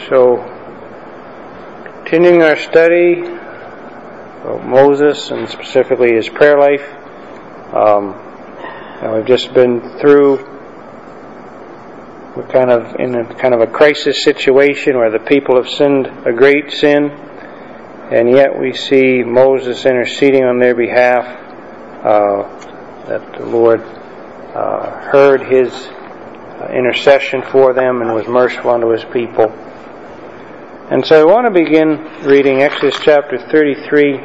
So, continuing our study of Moses and specifically his prayer life. We've just been through. We're kind of a crisis situation where the people have sinned a great sin, and yet we see Moses interceding on their behalf. That the Lord heard his intercession for them and was merciful unto his people. And so I want to begin reading Exodus chapter 33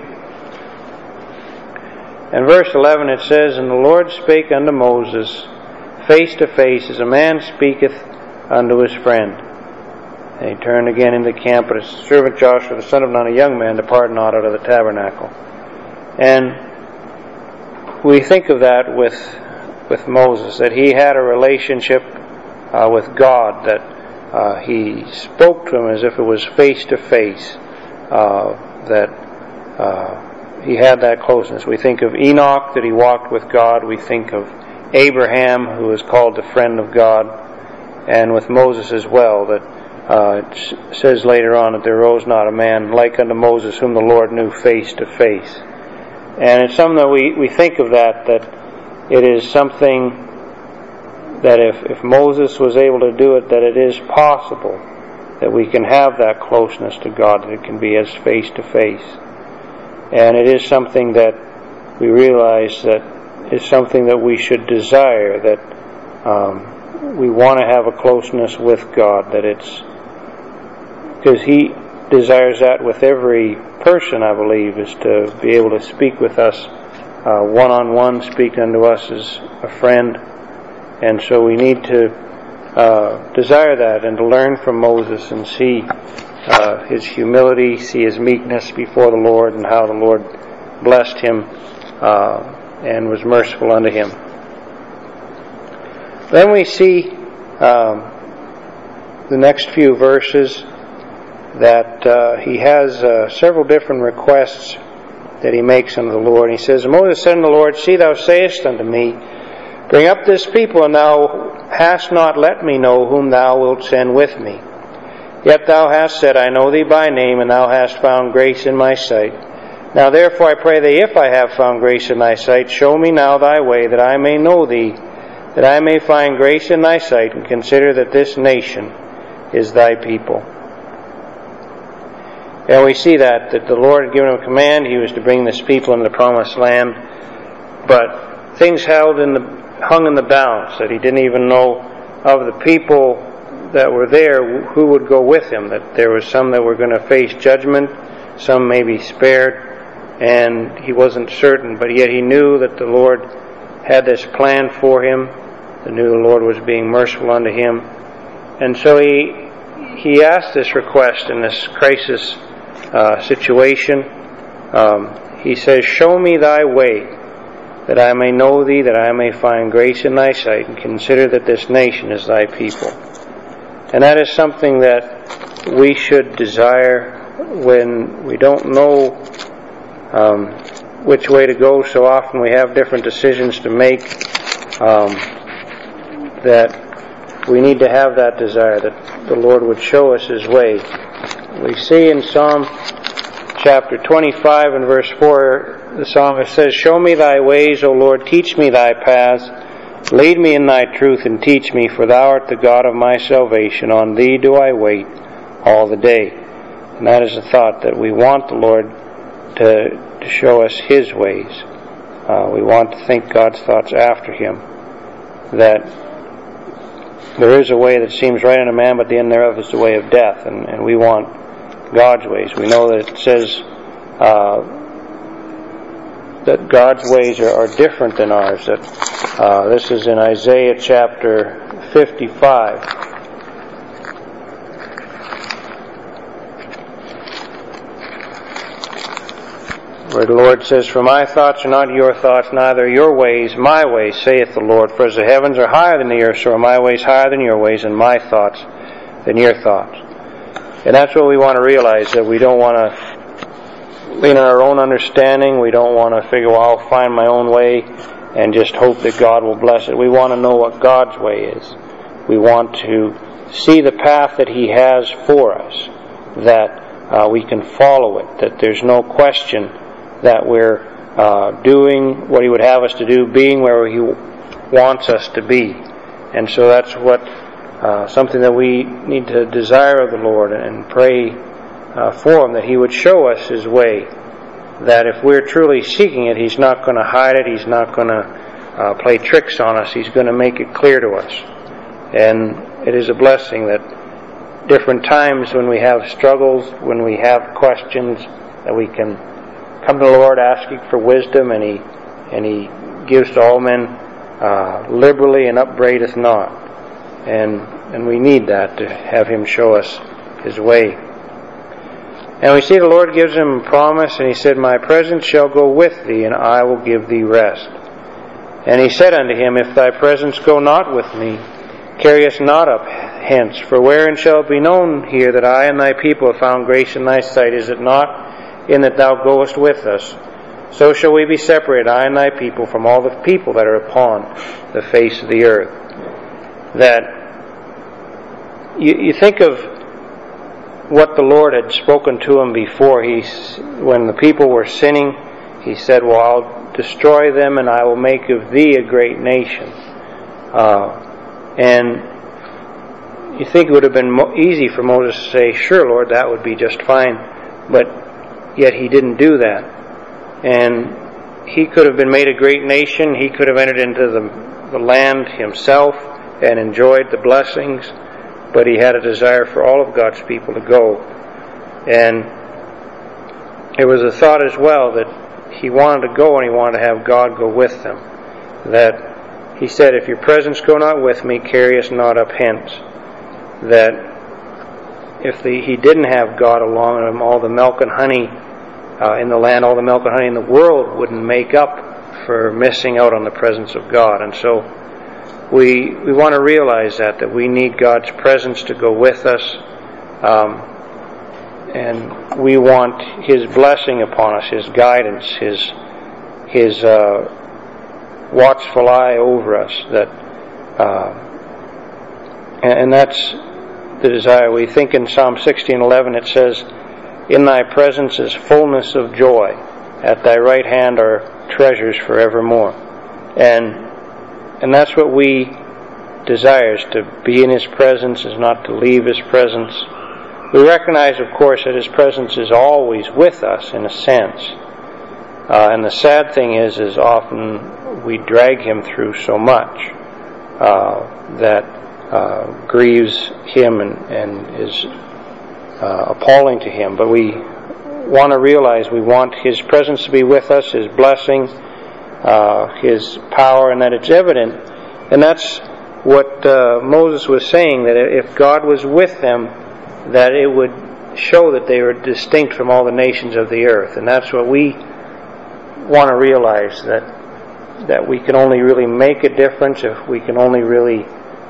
and verse 11. It says, "And the Lord spake unto Moses face to face, as a man speaketh unto his friend. And he turned again into the camp, but his servant Joshua the son of Nun, a young man, departed not out of the tabernacle." And we think of that with Moses, that he had a relationship with God, that he spoke to him as if it was face to face, that he had that closeness. We think of Enoch, that he walked with God. We think of Abraham, who is called the friend of God, and with Moses as well, that it says later on that there arose not a man like unto Moses, whom the Lord knew face to face. And it's something that we think of that it is something that if Moses was able to do it, that it is possible that we can have that closeness to God, that it can be as face to face. And it is something that we realize that is something that we should desire, that we want to have a closeness with God, that it's because He desires that with every person, I believe, is to be able to speak with us one-on-one, speak unto us as a friend. And so we need to desire that and to learn from Moses and see his humility, see his meekness before the Lord, and how the Lord blessed him and was merciful unto him. Then we see the next few verses that he has several different requests that he makes unto the Lord. He says, "Moses said unto the Lord, See, thou sayest unto me, Bring up this people, and thou hast not let me know whom thou wilt send with me. Yet thou hast said, I know thee by name, and thou hast found grace in my sight. Now therefore I pray thee, if I have found grace in thy sight, show me now thy way, that I may know thee, that I may find grace in thy sight, and consider that this nation is thy people." And we see that the Lord had given him a command. He was to bring this people into the promised land, but things hung in the balance, that he didn't even know of the people that were there who would go with him, that there was some that were going to face judgment, some may be spared, and he wasn't certain, but yet he knew that the Lord had this plan for him. He knew the Lord was being merciful unto him, and so he asked this request in this crisis situation. He says, "Show me thy way, that I may know thee, that I may find grace in thy sight, and consider that this nation is thy people." And that is something that we should desire when we don't know which way to go. So often we have different decisions to make, that we need to have that desire, that the Lord would show us His way. We see in Psalm chapter 25 and verse 4, the psalmist says, "Show me thy ways, O Lord, teach me thy paths. Lead me in thy truth and teach me, for thou art the God of my salvation. On thee do I wait all the day." And that is the thought, that we want the Lord to show us His ways. We want to think God's thoughts after Him. That there is a way that seems right unto man, but the end thereof is the way of death. And we want God's ways. We know that it says that God's ways are different than ours. That this is in Isaiah chapter 55. Where the Lord says, "For my thoughts are not your thoughts, neither your ways my ways, saith the Lord. For as the heavens are higher than the earth, so are my ways higher than your ways, and my thoughts than your thoughts." And that's what we want to realize, that we don't want to lean on our own understanding. We don't want to figure, well, I'll find my own way and just hope that God will bless it. We want to know what God's way is. We want to see the path that He has for us, that we can follow it, that there's no question that we're doing what He would have us to do, being where He wants us to be. And so that's what something that we need to desire of the Lord and pray for Him, that He would show us His way, that if we're truly seeking it, He's not going to hide it, He's not going to play tricks on us, He's going to make it clear to us. And it is a blessing that different times when we have struggles, when we have questions, that we can come to the Lord asking for wisdom, and He gives to all men liberally and upbraideth not. And we need that, to have Him show us His way. And we see the Lord gives him a promise, and He said, "My presence shall go with thee, and I will give thee rest." And He said unto him, "If thy presence go not with me, carry us not up hence. For wherein shall it be known here that I and thy people have found grace in thy sight? Is it not in that thou goest with us? So shall we be separated, I and thy people, from all the people that are upon the face of the earth." That you think of what the Lord had spoken to him before. When the people were sinning, He said, "Well, I'll destroy them, and I will make of thee a great nation." And you think it would have been easy for Moses to say, "Sure, Lord, that would be just fine." But yet He didn't do that. And he could have been made a great nation. He could have entered into the land himself and enjoyed the blessings. But he had a desire for all of God's people to go. And it was a thought as well that he wanted to go, and he wanted to have God go with them. That He said, "If your presence go not with me, carry us not up hence." That if he didn't have God along with him, all the milk and honey in the land, all the milk and honey in the world wouldn't make up for missing out on the presence of God. And so we want to realize that we need God's presence to go with us, and we want His blessing upon us, His guidance, His watchful eye over us. And that's the desire. We think in Psalm 16:11 it says, "In thy presence is fullness of joy. At thy right hand are treasures forevermore." And that's what we desire, is to be in His presence, is not to leave His presence. We recognize, of course, that His presence is always with us in a sense. And the sad thing is often we drag Him through so much that grieves Him and is appalling to Him. But we want to realize we want His presence to be with us, His blessing, His power, and that it's evident. And that's what Moses was saying, that if God was with them, that it would show that they were distinct from all the nations of the earth. And that's what we want to realize, that we can only really make a difference if we can only really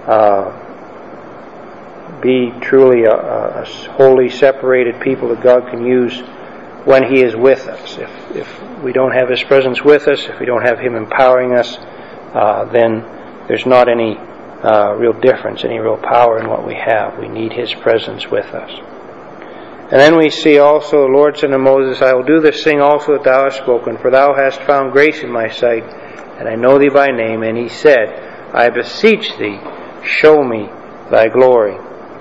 be truly a wholly separated people that God can use when He is with us. If we don't have His presence with us, if we don't have Him empowering us, then there's not any real difference, any real power in what we have. We need His presence with us. And then we see also the Lord said to Moses, "I will do this thing also that thou hast spoken, for thou hast found grace in my sight, and I know thee by name." And He said, "I beseech thee, show me thy glory."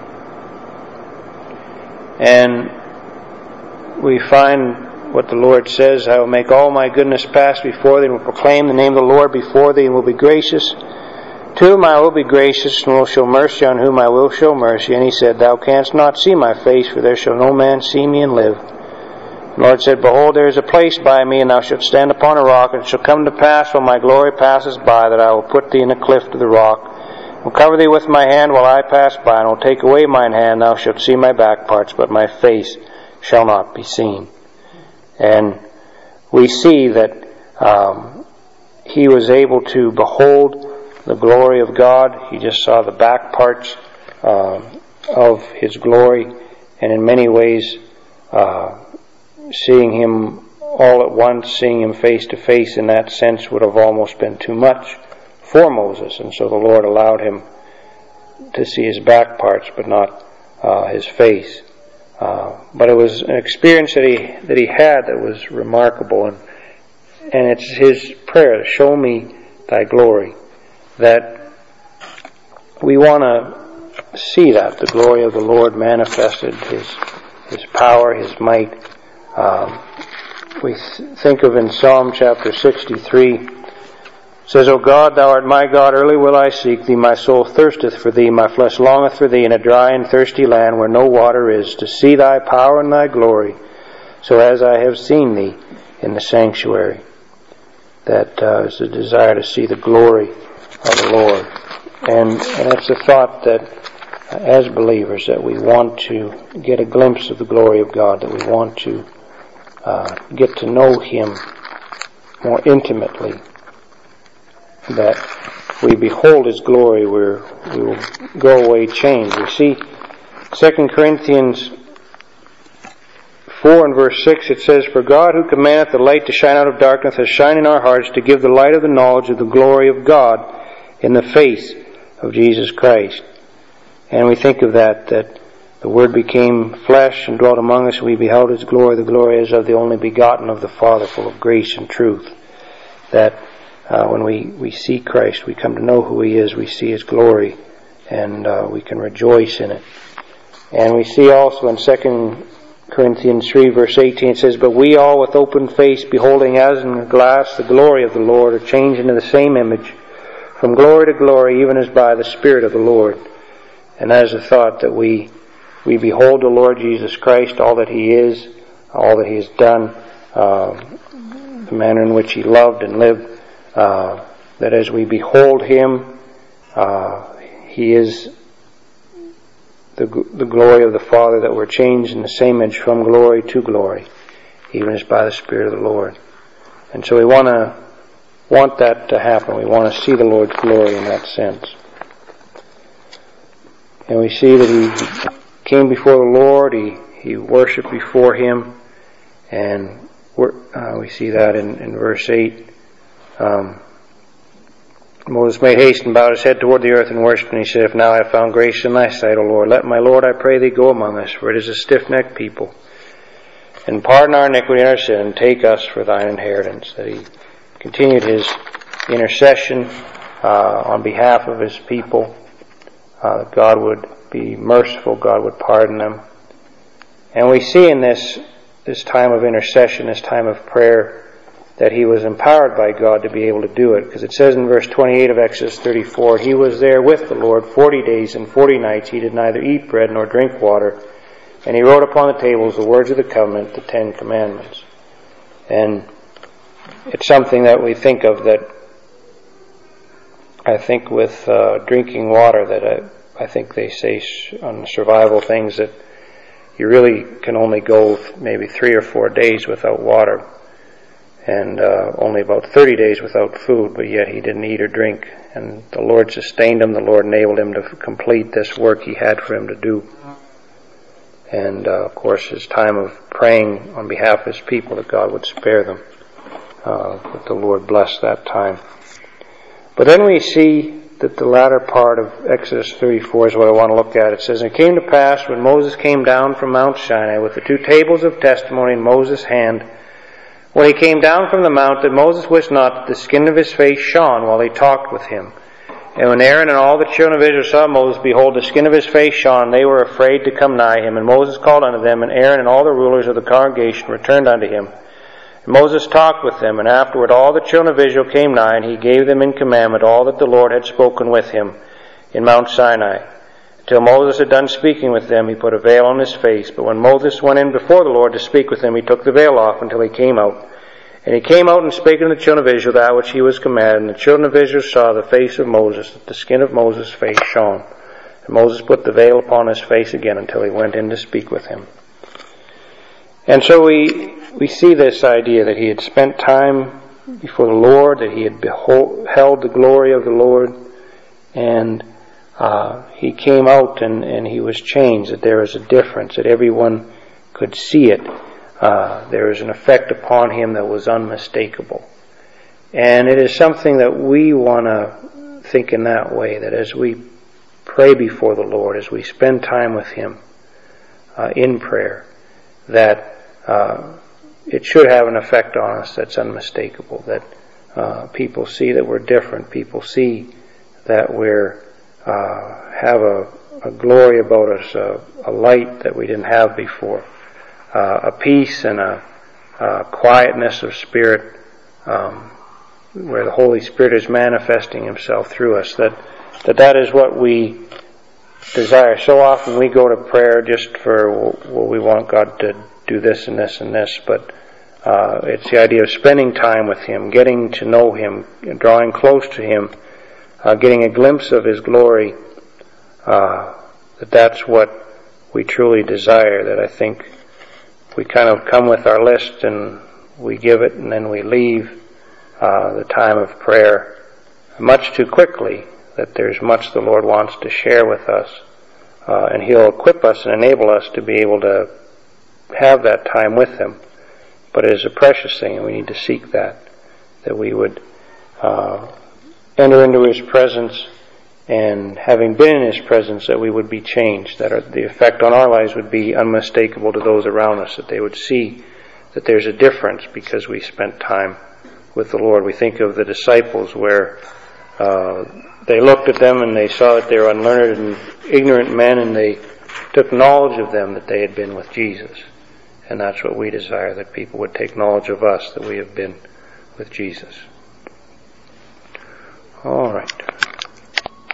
And we find what the Lord says, "I will make all my goodness pass before thee, and will proclaim the name of the Lord before thee, and will be gracious. To whom I will be gracious, and will show mercy on whom I will show mercy." And He said, "Thou canst not see my face, for there shall no man see me and live." The Lord said, "Behold, there is a place by me, and thou shalt stand upon a rock. And it shall come to pass, while my glory passes by, that I will put thee in a cleft of the rock, and will cover thee with my hand while I pass by, and will take away mine hand. Thou shalt see my back parts, but my face shall not be seen." And we see that he was able to behold the glory of God. He just saw the back parts of His glory, and in many ways seeing Him all at once, seeing Him face to face in that sense would have almost been too much for Moses. And so the Lord allowed him to see his back parts, but not his face. But it was an experience that he had that was remarkable, and it's his prayer, show me thy glory, that we want to see that, the glory of the Lord manifested, his power, his might. We think of in Psalm chapter 63, it says, O God, thou art my God, early will I seek thee, my soul thirsteth for thee, my flesh longeth for thee in a dry and thirsty land where no water is, to see thy power and thy glory, so as I have seen thee in the sanctuary. That is a desire to see the glory of the Lord. And that's a thought that as believers, that we want to get a glimpse of the glory of God, that we want to get to know Him more intimately, that we behold His glory, we will go away changed. We see 2 Corinthians 4 and verse 6, it says, For God who commandeth the light to shine out of darkness has shined in our hearts to give the light of the knowledge of the glory of God in the face of Jesus Christ. And we think of that the Word became flesh and dwelt among us, and we beheld His glory. The glory is of the only begotten of the Father, full of grace and truth. That when we see Christ, we come to know who He is, we see His glory, and we can rejoice in it. And we see also in 2 Corinthians 3 verse 18, it says, But we all with open face, beholding as in a glass the glory of the Lord, are changed into the same image, from glory to glory, even as by the Spirit of the Lord. And that is a thought that we behold the Lord Jesus Christ, all that He is, all that He has done, the manner in which He loved and lived, that as we behold Him, He is the glory of the Father, that we're changed in the same image from glory to glory, even as by the Spirit of the Lord. And so we want that to happen. We want to see the Lord's glory in that sense. And we see that He came before the Lord, He worshipped before Him, and we see that in verse 8. Moses made haste and bowed his head toward the earth and worshipped, and he said, If now I have found grace in thy sight, O Lord, let my Lord, I pray thee, go among us, for it is a stiff-necked people. And pardon our iniquity and our sin, and take us for thine inheritance. That he continued his intercession on behalf of his people, that God would be merciful, God would pardon them. And we see in this time of intercession, this time of prayer, that he was empowered by God to be able to do it. Because it says in verse 28 of Exodus 34, He was there with the Lord 40 days and 40 nights. He did neither eat bread nor drink water. And He wrote upon the tables the words of the covenant, the 10 Commandments. And it's something that we think of, that I think with drinking water, that I think they say on survival things that you really can only go maybe 3 or 4 days without water, and only about 30 days without food, but yet he didn't eat or drink. And the Lord sustained him, the Lord enabled him to complete this work He had for him to do. And of course his time of praying on behalf of his people that God would spare them, that the Lord blessed that time. But then we see that the latter part of Exodus 34 is what I want to look at. It says, And it came to pass, when Moses came down from Mount Sinai with the 2 tables of testimony in Moses' hand, when he came down from the mount, that Moses wist not that the skin of his face shone while he talked with him. And when Aaron and all the children of Israel saw Moses, behold, the skin of his face shone, they were afraid to come nigh him. And Moses called unto them, and Aaron and all the rulers of the congregation returned unto him. And Moses talked with them, and afterward all the children of Israel came nigh, and he gave them in commandment all that the Lord had spoken with him in Mount Sinai. Until Moses had done speaking with them, he put a veil on his face. But when Moses went in before the Lord to speak with him, he took the veil off until he came out. And he came out and spake unto the children of Israel that which he was commanded. And the children of Israel saw the face of Moses, that the skin of Moses' face shone. And Moses put the veil upon his face again until he went in to speak with him. And so we see this idea that he had spent time before the Lord, that he had beheld the glory of the Lord, and he came out and he was changed, that there was a difference, that everyone could see it. There was an effect upon him that was unmistakable. And it is something that we want to think in that way, that as we pray before the Lord, as we spend time with Him in prayer, that it should have an effect on us that's unmistakable, that people see that we're different, people see that we're have a glory about us, a light that we didn't have before, a peace and a quietness of spirit, where the Holy Spirit is manifesting Himself through us, that is what we desire. So often we go to prayer just for, well, we want God to do this and this and this, but it's the idea of spending time with Him, getting to know Him, drawing close to Him, getting a glimpse of His glory, that's what we truly desire. That I think we kind of come with our list and we give it, and then we leave the time of prayer much too quickly, that there's much the Lord wants to share with us, and He'll equip us and enable us to be able to have that time with Him. But it is a precious thing, and we need to seek that we would enter into His presence, and having been in His presence, that we would be changed, that the effect on our lives would be unmistakable to those around us, that they would see that there's a difference because we spent time with the Lord. We think of the disciples, where they looked at them and they saw that they were unlearned and ignorant men, and they took knowledge of them that they had been with Jesus. And that's what we desire, that people would take knowledge of us, that we have been with Jesus. All right.